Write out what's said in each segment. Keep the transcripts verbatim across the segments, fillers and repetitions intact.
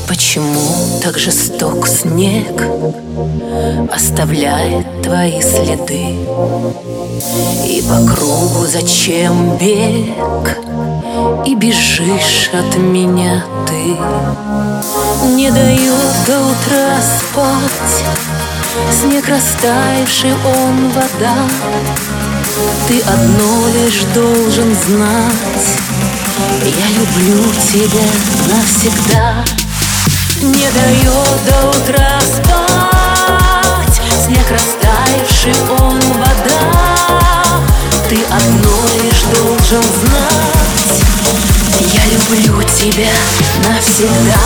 Почему так жесток снег оставляет твои следы? И по кругу зачем бег? И бежишь от меня ты. Не дает до утра спать снег растаявший, он вода. Ты одно лишь должен знать: я люблю тебя навсегда. Не дает до утра спать снег растаявший, он вода. Ты одно лишь должен знать: я люблю тебя навсегда.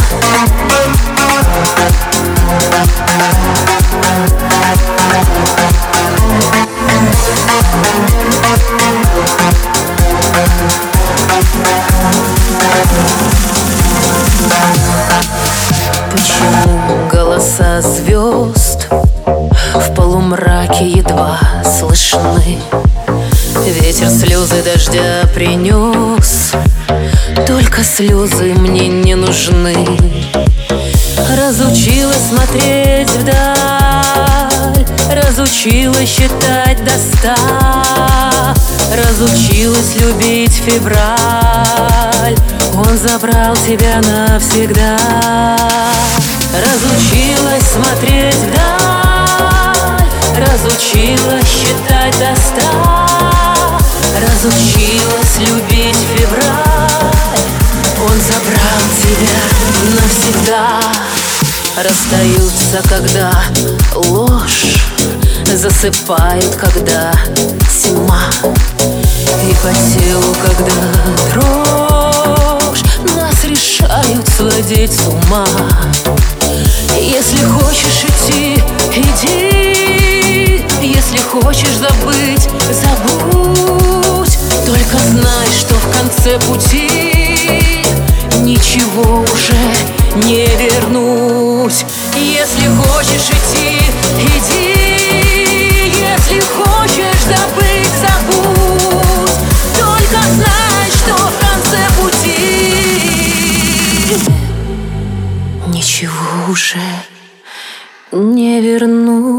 Почему голоса звезд в полумраке едва слышны? Ветер слезы дождя принес, только слезы мне не нужны. Разучилась смотреть вдаль, разучилась считать до ста, разучилась любить февраль, он забрал тебя навсегда. Разучилась смотреть вдаль, разучилась считать до ста, разучилась любить февраль, он забрал тебя навсегда. Расстаются, когда ложь засыпает, когда тьма, и по телу, когда дрожь, нас решают сводить с ума. Если хочешь идти, иди, если хочешь забыть, забудь. Только знай, что в конце пути ничего уже не вернуть. Если хочешь идти, иди, если хочешь забыть, забудь. Только знай, что в конце пути ничего уже не вернуть.